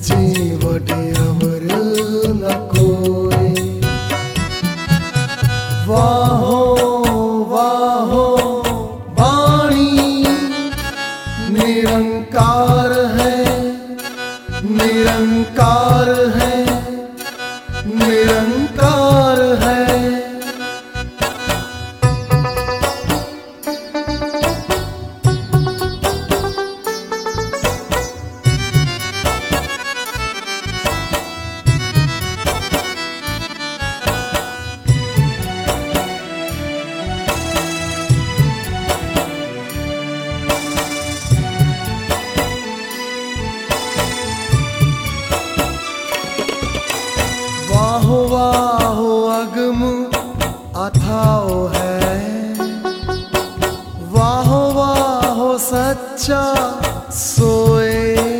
जी वडे अवर न कोई। वाहो वाहो वाणी निरंकार है, निरंकार है, निरंकार है। वाहो वाहो अगम अथाओ है, वाहो वाहो सच्चा सोए।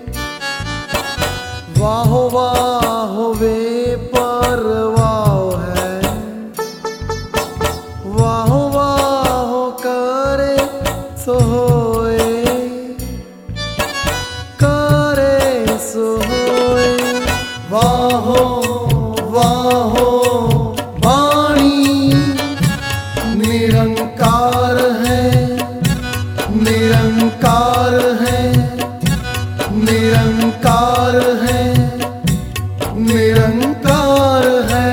वाहो वाहो वे परवाओ है, वाहो वाहो करे सो होए, करे सो होए। वाहो वाहो वाणी निरंकार है, निरंकार है, निरंकार है, निरंकार है।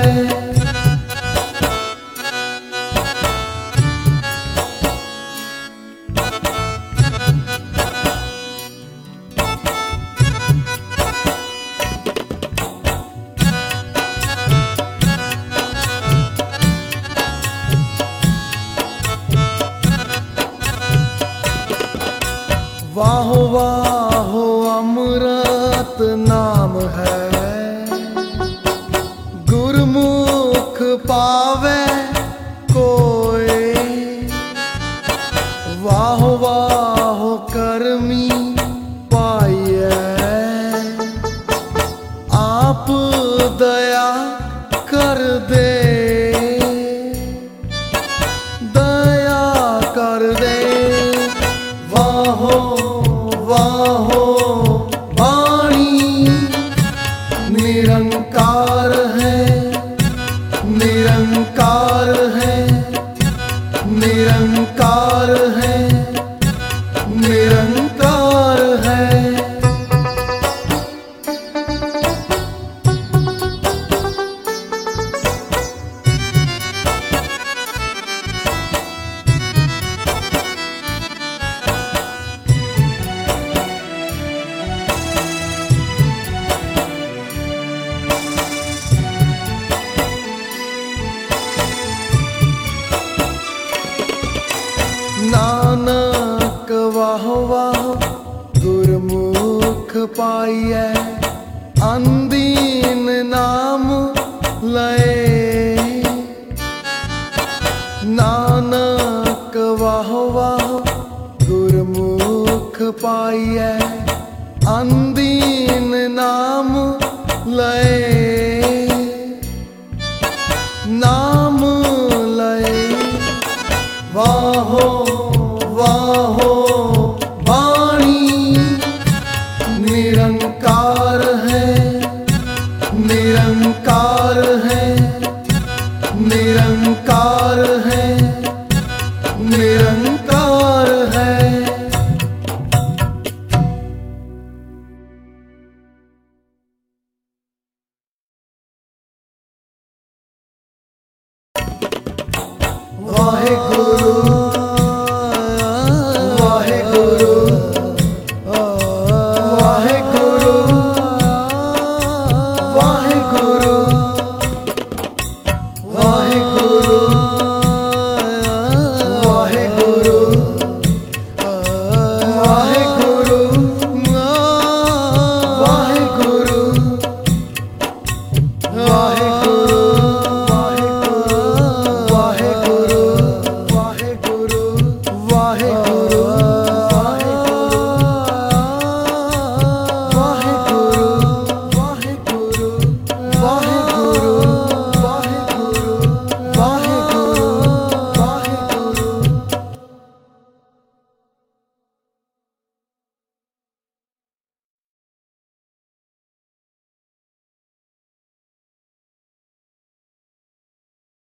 वाहो वाहो अमृत नाम है, गुरमुख पावे कोई। वाहो वाहो करमी पाइए, आप दया कर दे, दया कर दे। वाहो वाहो वाणी निरंकार है, निरंकार है, निरंकार है, निरंकार है। नानक वाहो वाहो गुरमुख पाइए, अंदीन नाम लए। नानक वाहो वाहो गुरमुख पाइए, अंदीन नाम लए।